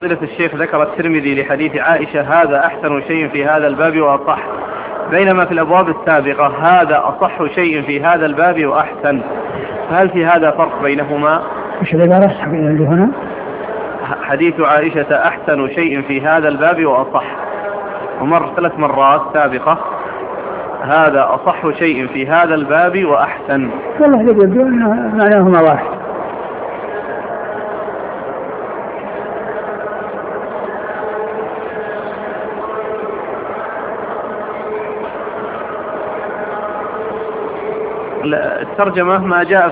فضيلة الشيخ ذكر الترمذي لحديث عائشة هذا أحسن شيء في هذا الباب وأصح، بينما في الأبواب السابقة هذا أصح شيء في هذا الباب وأحسن، فهل في هذا فرق بينهما؟ مش العبارة اللي هنا؟ حديث عائشة أحسن شيء في هذا الباب وأصح، ومر 3 مرات سابقة هذا أصح شيء في هذا الباب وأحسن. والله يبدو أن معناهما واحد. الترجمة ما جاء